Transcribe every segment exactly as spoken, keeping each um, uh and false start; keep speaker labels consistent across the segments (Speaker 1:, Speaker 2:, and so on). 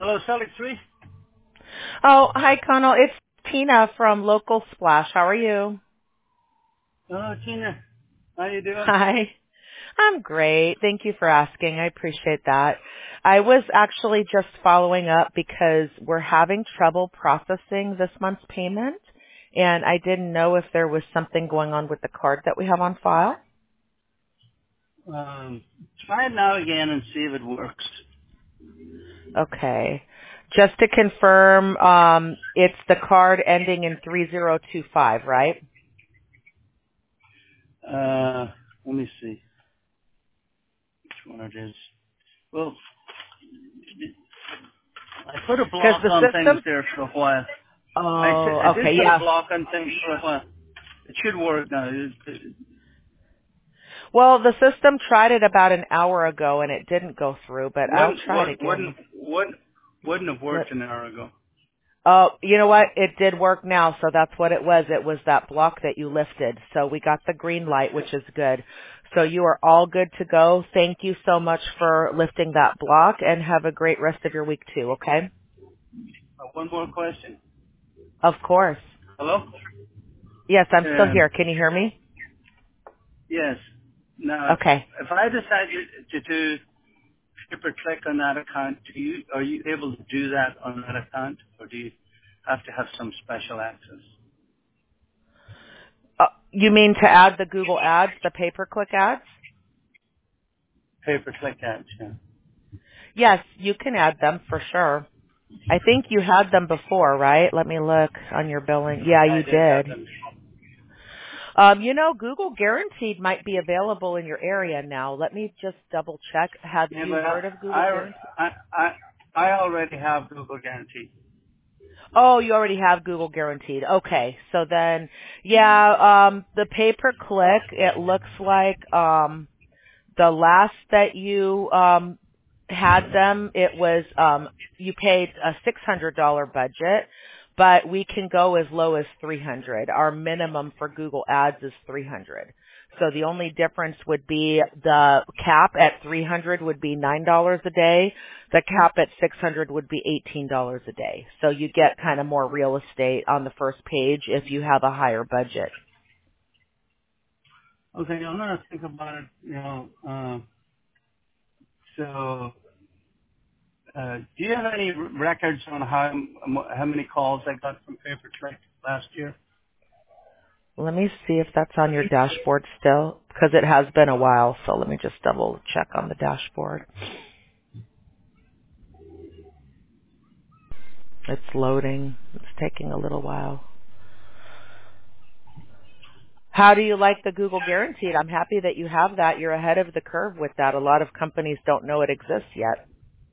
Speaker 1: Hello, Celtic three.
Speaker 2: Oh, hi, Connell. It's Tina from Local Splash. How are you?
Speaker 1: Hello, Tina. How you doing?
Speaker 2: Hi. I'm great. Thank you for asking. I appreciate that. I was actually just following up because we're having trouble processing this month's payment, and I didn't know if there was something going on with the card that we have on file.
Speaker 1: Um, try it now again and see if it works.
Speaker 2: Okay. Just to confirm, um, it's the card ending in three zero two five, right?
Speaker 1: Uh, let me see which one it is. Well, I put a
Speaker 2: Because
Speaker 1: block
Speaker 2: the
Speaker 1: on things
Speaker 2: system...
Speaker 1: there for a while. I, t- I
Speaker 2: Oh,
Speaker 1: did
Speaker 2: okay,
Speaker 1: put a
Speaker 2: yeah.
Speaker 1: block on things for a while. It should work now. It, it,
Speaker 2: Well, the system tried it about an hour ago and it didn't go through, but I'll
Speaker 1: wouldn't,
Speaker 2: try it
Speaker 1: wouldn't,
Speaker 2: again.
Speaker 1: wouldn't, wouldn't, wouldn't have
Speaker 2: Let,
Speaker 1: worked an hour ago.
Speaker 2: oh, you know what? It did work now, so that's what it was. It was that block that you lifted. So we got the green light, which is good. So you are all good to go. Thank you so much for lifting that block and have a great rest of your week too, okay?
Speaker 1: Uh, one more question.
Speaker 2: Of course.
Speaker 1: Hello?
Speaker 2: Yes, I'm still
Speaker 1: Um,
Speaker 2: here. Can you hear me?
Speaker 1: yes. Now, if,
Speaker 2: Okay.
Speaker 1: if I decide to, to do super click on that account, do you, are you able to do that on that account, or do you have to have some special access?
Speaker 2: Uh, you mean to add the Google ads, the pay-per-click ads?
Speaker 1: Pay per click ads, yeah.
Speaker 2: Yes, you can add them for sure. I think you had them before, right? Let me look on your billing. Yeah,
Speaker 1: I
Speaker 2: you
Speaker 1: did have
Speaker 2: did.
Speaker 1: them.
Speaker 2: Um, you know, Google Guaranteed might be available in your area now. Let me just double check. Have
Speaker 1: Yeah,
Speaker 2: you
Speaker 1: but
Speaker 2: heard of Google
Speaker 1: I,
Speaker 2: Guaranteed?
Speaker 1: I, I, I already have Google Guarantee.
Speaker 2: Oh, you already have Google Guaranteed. Okay. So then, yeah, um, the pay-per-click, it looks like, um, the last that you, um, had them, it was, um, you paid a six hundred dollars budget, but we can go as low as three hundred. Our minimum for Google Ads is three hundred. So the only difference would be the cap at three hundred would be nine dollars a day. The cap at six hundred would be eighteen dollars a day. So you get kind of more real estate on the first page if you have a higher budget.
Speaker 1: Okay, I'm gonna think about it. You know, uh, so uh, do you have any r- records on how m- how many calls I got from pay per click last year?
Speaker 2: Let me see if that's on your dashboard still, because it has been a while. So let me just double check on the dashboard. It's loading. It's taking a little while. How do you like the Google Guaranteed? I'm happy that you have that. You're ahead of the curve with that. A lot of companies don't know it exists yet.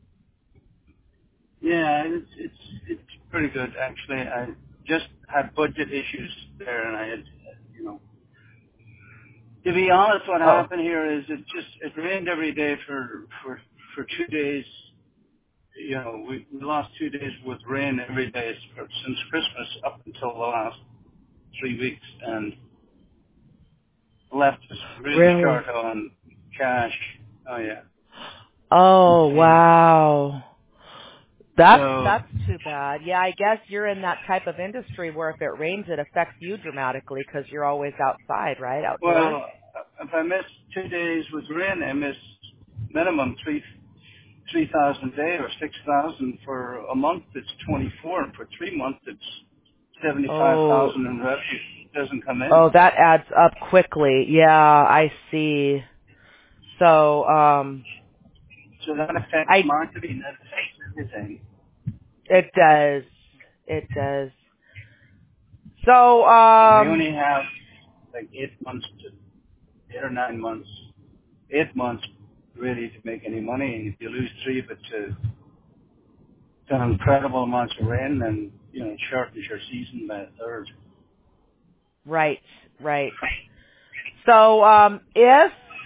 Speaker 1: Yeah, it's it's it's pretty good actually. I just had budget issues there, and I had, you know, to be honest, what
Speaker 2: Oh.
Speaker 1: happened here is it just it rained every day for for for two days. You know, we, we lost two days with rain every day for, since Christmas up until the last three weeks, and left us really
Speaker 2: Really?
Speaker 1: short on cash. Oh yeah,
Speaker 2: Oh,
Speaker 1: yeah.
Speaker 2: wow. That's
Speaker 1: So,
Speaker 2: that's too bad. Yeah, I guess you're in that type of industry where if it rains, it affects you dramatically because you're always outside, right? Outdoors.
Speaker 1: well, if I miss two days with rain, I miss minimum three three thousand a day or six thousand for a month. It's twenty four, and for three months it's seventy five
Speaker 2: Oh,
Speaker 1: thousand, and revenue doesn't come in.
Speaker 2: oh, that adds up quickly. Yeah, I see. So, um,
Speaker 1: So that affects
Speaker 2: I
Speaker 1: marketing. That affects everything.
Speaker 2: it does, it does. So,
Speaker 1: And I
Speaker 2: um,
Speaker 1: only have like eight months to eight or nine months, eight months really to make any money. If you lose three, but to to incredible amounts of rain, then you know it shortens your season by a third.
Speaker 2: right, right. So, um, if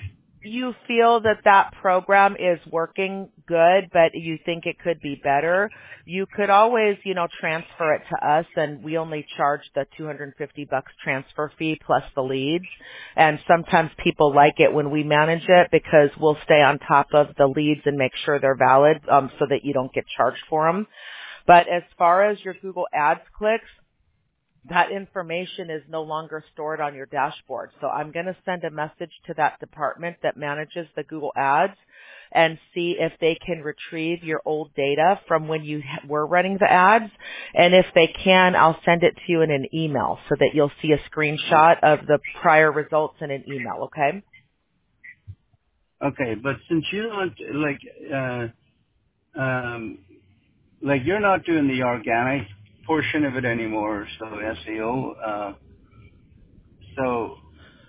Speaker 2: you feel that that program is working good, but you think it could be better, you could always, you know, transfer it to us, and we only charge the two hundred fifty bucks transfer fee plus the leads. And sometimes people like it when we manage it because we'll stay on top of the leads and make sure they're valid, um, so that you don't get charged for them. But as far as your Google Ads clicks, that information is no longer stored on your dashboard. So I'm going to send a message to that department that manages the Google Ads and see if they can retrieve your old data from when you were running the ads. And if they can, I'll send it to you in an email so that you'll see a screenshot of the prior results in an email, okay?
Speaker 1: Okay, but since you don't, like, uh, um, like you're not doing the organic portion of it anymore, so S E O, uh, so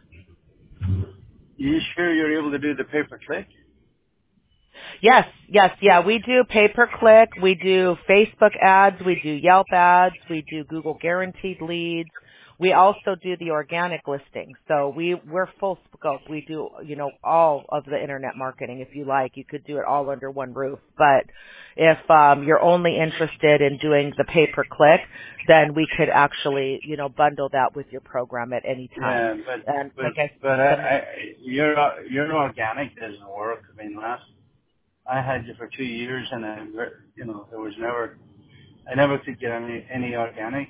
Speaker 1: you sure you're able to do the pay-per-click?
Speaker 2: Yes, yes, yeah, we do pay-per-click, we do Facebook ads, we do Yelp ads, we do Google guaranteed leads. We also do the organic listings. So we, we're full scope. We do, you know, all of the internet marketing. If you like, you could do it all under one roof. But if um, you're only interested in doing the pay-per-click, then we could actually, you know, bundle that with your program at any time.
Speaker 1: Yeah, but,
Speaker 2: And
Speaker 1: but,
Speaker 2: like I
Speaker 1: but I,
Speaker 2: said,
Speaker 1: I, your, your organic doesn't work. I mean, last, I had you for two years and I, you know, there was never, I never could get any, any organic.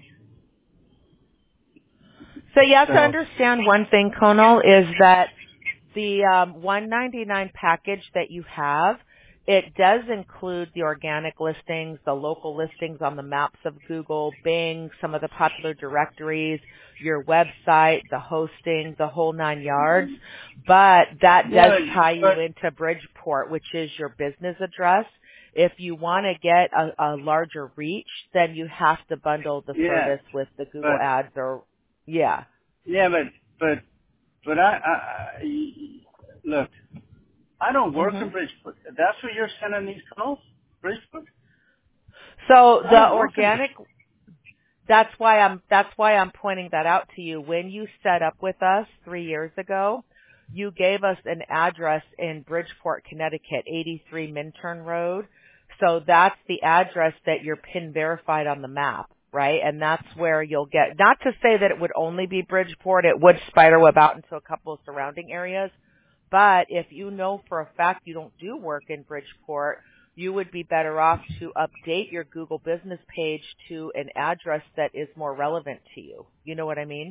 Speaker 2: so you have to
Speaker 1: So,
Speaker 2: understand one thing, Conal, is that the um, one ninety-nine package that you have, it does include the organic listings, the local listings on the maps of Google, Bing, some of the popular directories, your website, the hosting, the whole nine yards. But that does
Speaker 1: yeah,
Speaker 2: tie you
Speaker 1: but,
Speaker 2: into Bridgeport, which is your business address. If you want to get a, a larger reach, then you have to bundle the
Speaker 1: yeah,
Speaker 2: service with the Google
Speaker 1: but,
Speaker 2: Ads or, yeah.
Speaker 1: yeah, but, but, but I, I, I look, I don't work
Speaker 2: hmm
Speaker 1: in Bridgeport. That's where you're sending these calls? Bridgeport?
Speaker 2: So
Speaker 1: I
Speaker 2: the
Speaker 1: don't work in
Speaker 2: organic, that's why I'm, that's why I'm pointing that out to you. When you set up with us three years ago, you gave us an address in Bridgeport, Connecticut, eighty-three Minturn Road. So that's the address that you're pin verified on the map, right? And that's where you'll get, not to say that it would only be Bridgeport, it would spiderweb out into a couple of surrounding areas. But if you know for a fact you don't do work in Bridgeport, you would be better off to update your Google business page to an address that is more relevant to you. You know what I mean?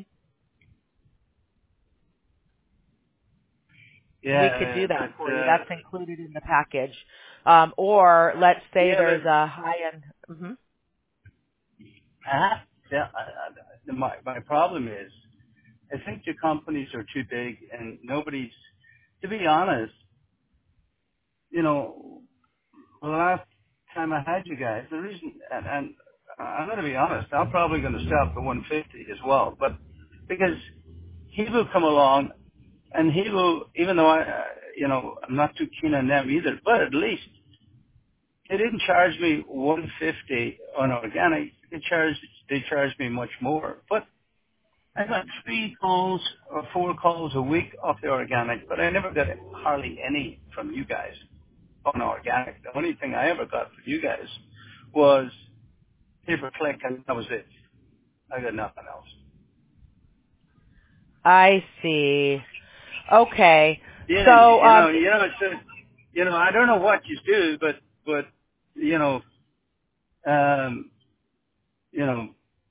Speaker 2: We could
Speaker 1: Yeah,
Speaker 2: do that
Speaker 1: but,
Speaker 2: for you.
Speaker 1: uh,
Speaker 2: That's included in the package. Um, or let's say
Speaker 1: yeah,
Speaker 2: there's
Speaker 1: but,
Speaker 2: a high-end. Mm-hmm.
Speaker 1: uh, yeah, I, I, my, my problem is, I think the companies are too big and nobody's, to be honest, you know, the last time I had you guys, the reason, and, and I'm going to be honest, I'm probably going to stop the one fifty as well, but because he will come along and he will, even though I, uh, you know, I'm not too keen on them either, but at least they didn't charge me one fifty on organic. They charged, they charged me much more, but I got three calls or four calls a week off the organic, but I never got hardly any from you guys on organic. The only thing I ever got from you guys was pay-per-click, and that was it. I got nothing else.
Speaker 2: I see. Okay.
Speaker 1: Yeah,
Speaker 2: So,
Speaker 1: you
Speaker 2: um,
Speaker 1: know, you know, it's a, you know, I don't know what you do, but, but, you know, um, you know,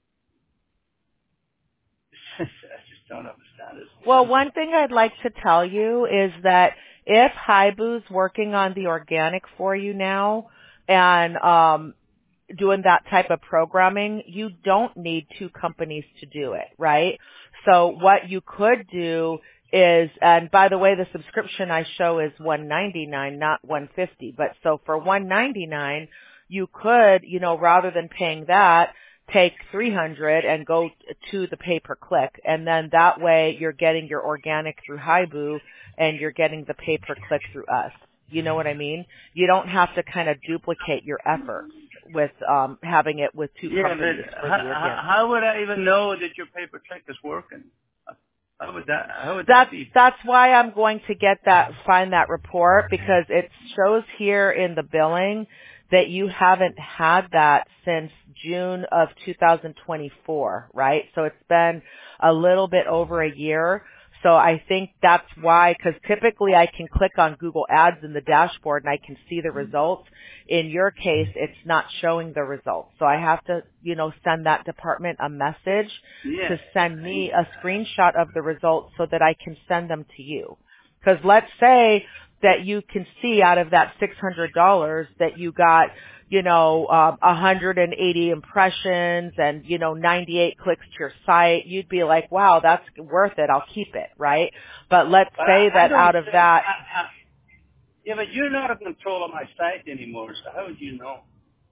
Speaker 1: I just don't understand it. You
Speaker 2: well,
Speaker 1: know?
Speaker 2: one thing I'd like to tell you is that if Haibu's working on the organic for you now and um, doing that type of programming, you don't need two companies to do it, right? So what you could do is, and by the way, the subscription I show is one ninety-nine, not one fifty. But so for one ninety-nine, you could, you know, rather than paying that, take three hundred and go to the pay-per-click. And then that way you're getting your organic through Haibu and you're getting the pay-per-click through us. You know what I mean? You don't have to kind of duplicate your efforts with um, having it with two
Speaker 1: Yeah,
Speaker 2: companies
Speaker 1: but
Speaker 2: for
Speaker 1: how,
Speaker 2: the organic.
Speaker 1: how would I even know that your pay-per-click is working? How would that? How would
Speaker 2: That's
Speaker 1: that be?
Speaker 2: that's why I'm going to get that find that report, because it shows here in the billing that you haven't had that since June of two thousand twenty-four, right? So it's been a little bit over a year. So I think that's why, because typically I can click on Google Ads in the dashboard and I can see the results. In your case, it's not showing the results. So I have to, you know, send that department a message
Speaker 1: Yeah.
Speaker 2: to send me a screenshot of the results so that I can send them to you. Because let's say that you can see out of that six hundred dollars that you got, you know, um, one hundred eighty impressions and, you know, ninety-eight clicks to your site. You'd be like, wow, that's worth it. I'll keep it, right? But let's
Speaker 1: But
Speaker 2: say
Speaker 1: I, I
Speaker 2: that
Speaker 1: don't
Speaker 2: out of
Speaker 1: say,
Speaker 2: that,
Speaker 1: I, I, yeah, but you're not in control of my site anymore, so how would you know?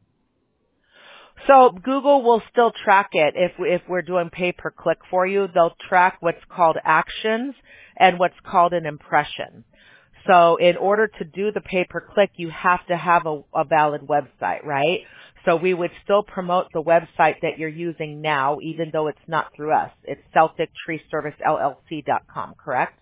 Speaker 2: so Google will still track it if if we're doing pay per click for you. They'll track what's called actions and what's called an impression. So in order to do the pay per click, you have to have a, a valid website, right? So we would still promote the website that you're using now, even though it's not through us. It's Celtic Tree Service L L C dot com, correct?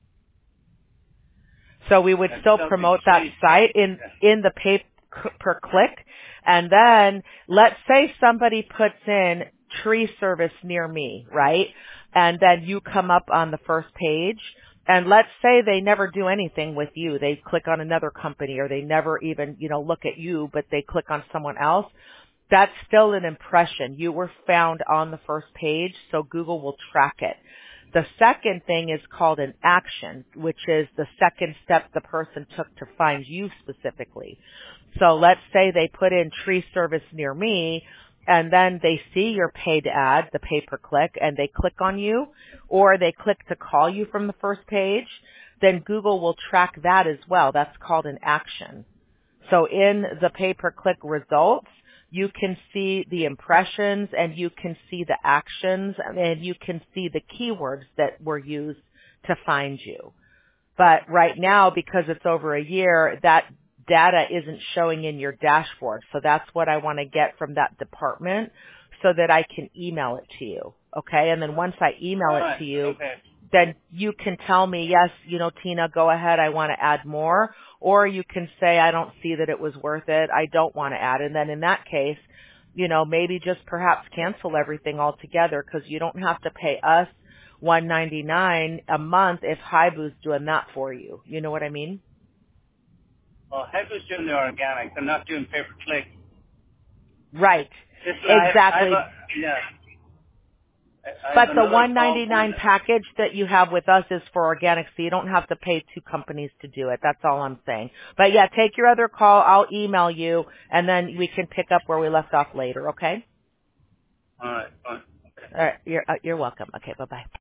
Speaker 2: So we would
Speaker 1: That's
Speaker 2: still
Speaker 1: Celtic
Speaker 2: promote that
Speaker 1: Tree.
Speaker 2: site in, in the pay per click. And then let's say somebody puts in tree service near me, right? And then you come up on the first page. And let's say they never do anything with you. They click on another company, or they never even, you know, look at you, but they click on someone else. That's still an impression. You were found on the first page, so Google will track it. The second thing is called an action, which is the second step the person took to find you specifically. So let's say they put in tree service near me, and then they see your paid ad, the pay per click, and they click on you, or they click to call you from the first page, then Google will track that as well. That's called an action. So in the pay per click results, you can see the impressions and you can see the actions and you can see the keywords that were used to find you. But right now, because it's over a year, that data isn't showing in your dashboard. So that's what I want to get from that department so that I can email it to you. Okay. And then once I email
Speaker 1: All
Speaker 2: it
Speaker 1: right.
Speaker 2: to you,
Speaker 1: Okay.
Speaker 2: then you can tell me, yes, you know, Tina, go ahead. I want to add more. Or you can say, I don't see that it was worth it. I don't want to add. And then in that case, you know, maybe just perhaps cancel everything altogether, because you don't have to pay us one ninety-nine a month if Haibu's doing that for you. You know what I mean?
Speaker 1: Well, Headless doing the organic. They're not doing pay per click.
Speaker 2: Right.
Speaker 1: This, I,
Speaker 2: Exactly.
Speaker 1: I've, uh, yeah. I, I
Speaker 2: But
Speaker 1: have
Speaker 2: the
Speaker 1: another
Speaker 2: one
Speaker 1: call
Speaker 2: ninety-nine
Speaker 1: coming.
Speaker 2: package that you have with us is for organic, so you don't have to pay two companies to do it. That's all I'm saying. But yeah, take your other call. I'll email you, and then we can pick up where we left off later, okay?
Speaker 1: All right. Fine.
Speaker 2: All right. You're, uh, you're welcome. Okay, bye-bye.